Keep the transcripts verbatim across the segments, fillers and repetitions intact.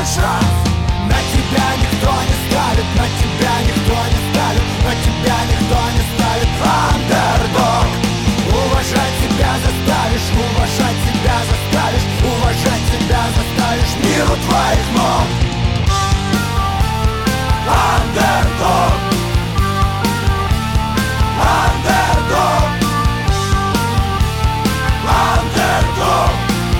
шанс. На тебя никто не ставит, на тебя никто не ставит, на тебя никто не ставит. Андердог. Уважать себя заставишь, уважать себя заставишь, уважать себя заставишь миру твоих ног. Андердог. Андердог. Андердог.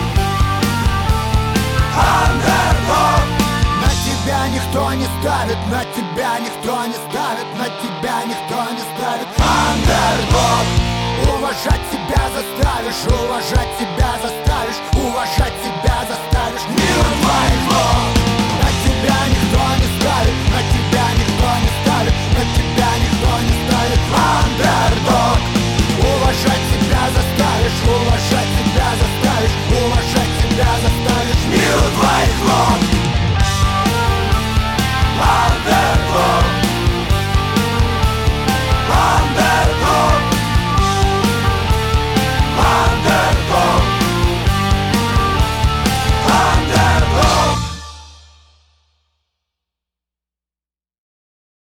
Андердог. На тебя никто не ставит, на тебя никто не ставит, на тебя никто не ставит. Андердог. Уважать себя заставишь, уважать себя заставишь, уважать себя заставишь.